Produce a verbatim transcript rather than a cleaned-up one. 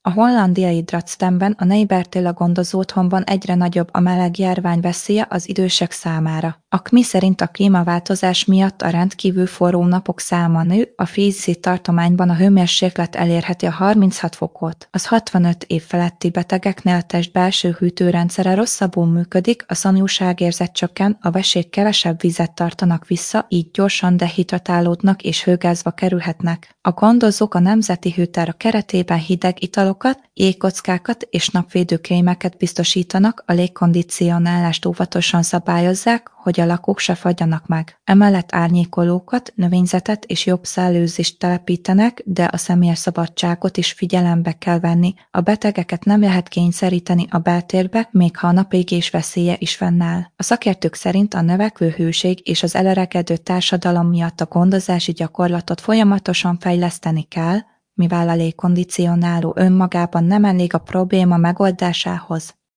A hollandiai Drachtstenben, a Nijbertilla gondozó otthonban egyre nagyobb a meleg járvány veszélye az idősek számára. A ká em i szerint a klímaváltozás miatt a rendkívül forró napok száma nő, a Frízi tartományban a hőmérséklet elérheti a harminchat fokot. Az hatvanöt év feletti betegeknél a test belső hűtőrendszere rosszabbul működik, a szomjúságérzet csökken, a vesék kevesebb vizet tartanak vissza, így gyorsan dehidratálódnak és hőgázba kerülhetnek. A gondozók a nemzeti hőtár keretében hideg italokat, jégkockákat és napvédőkrémeket biztosítanak, a légkondicionálást óvatosan szabályozzák, hogy a lakók se fagyjanak meg. Emellett árnyékolókat, növényzetet és jobb szellőzést telepítenek, de a személyes szabadságot is figyelembe kell venni. A betegeket nem lehet kényszeríteni a beltérbe, még ha a napégés veszélye is fennáll. A szakértők szerint a növekvő hőség és az elöregedő társadalom miatt a gondozási gyakorlatot folyamatosan fejleszteni kell, mivel a légkondicionáló önmagában nem elég a probléma megoldásához.